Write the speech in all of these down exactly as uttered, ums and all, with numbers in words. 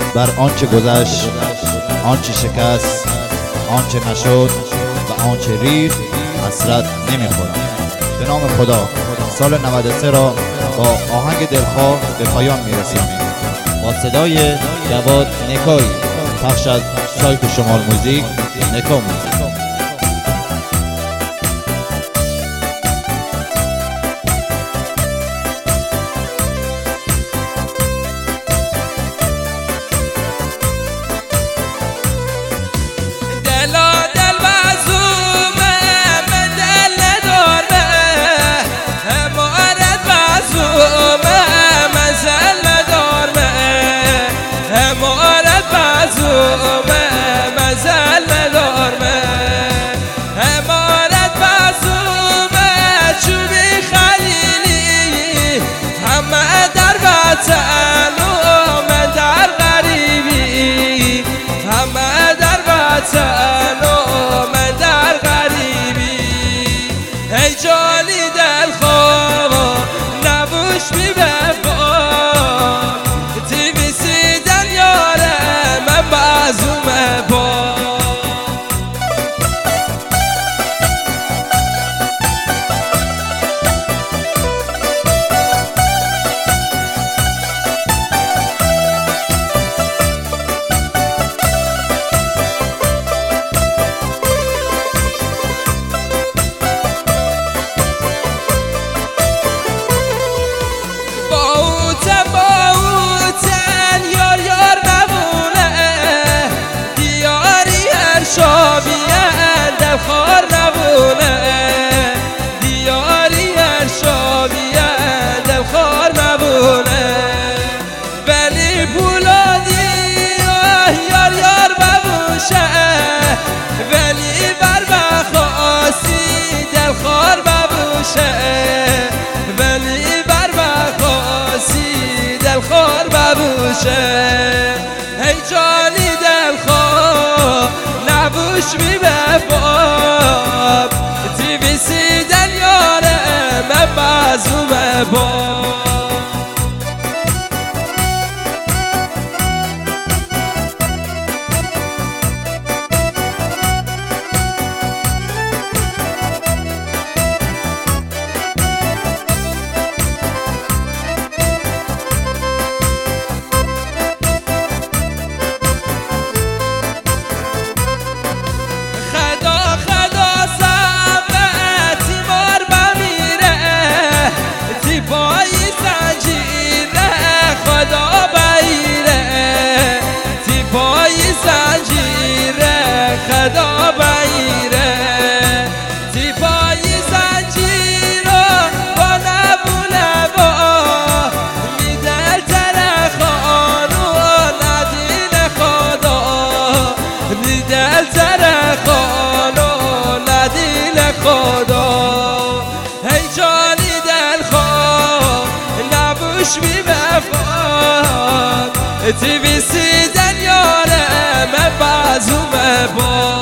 بر آنچه گذشت، آنچه شکست، آنچه نشد و آنچه ریخت حسرت نمیخورم. به نام خدا سال نود و سه را با آهنگ دلخواه به پایان میرسانیم. با صدای جواد نکایی، پخش از سایت شمال موزیک، نکا موزیک. جانی دل خواه نبوش بی بفا تیوی سیدن یاره من معزومه با خار نبونه دیاری ارشابیه دل خار نبونه ولی پولادی یار یار ببوشه ولی بر بخواسی دل خار ببوشه ولی بر بخواسی دل خار ببوشه ای جانی دل خار نبوش بی بفاب تیوی سیدن یاره من معزومه با خدا بایره تی پای زنجیر رو با نبونه با میدل تر خانو ندیل خدا میدل تر خانو ندیل خدا ای جانی دل خواه نبوش بی بفاد تی بی سیدن یاره من معزومه با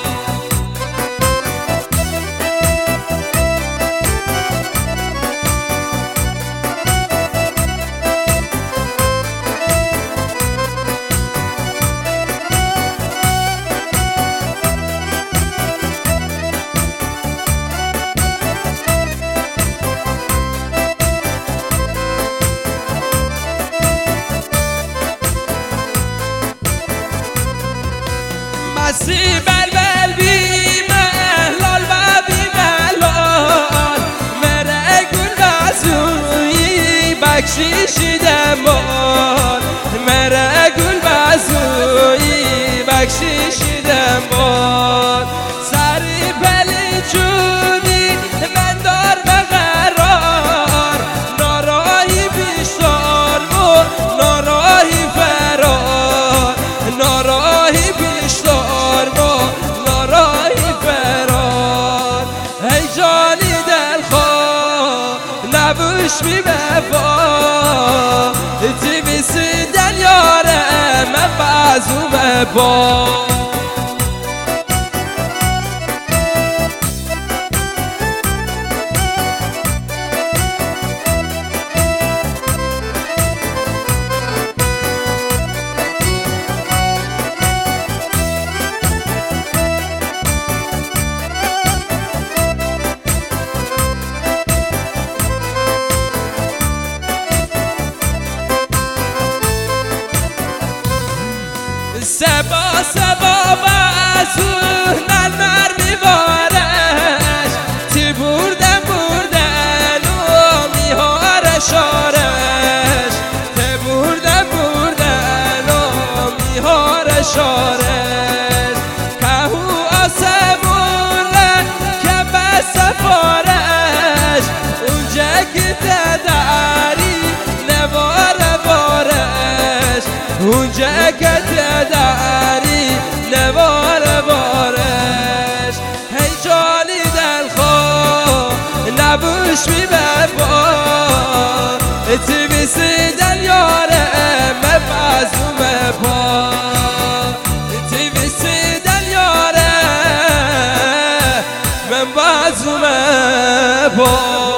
مسی بلبل بی مهلال و بی مهلال مره گل بزویی بکشیشی دمال مره گل بزویی بکشیشی دمال سری پلی چونی من دار بقرار ناراهی بیشتار مو ناراهی فرار ناراهی بیشتار ناراهی فرار ای جانی دل خواه نبوش بی بفا تیوی سیدن یاره من معزومه با شارش که هو آسمونه که به سفارش اونجا که تداری نوار بارش اونجا که تداری نوار بارش هی جانی دل خواه نبوش بی بفا تی بیسی دل یاره مفازوم پا تی بیسی دل یاره مفازوم پا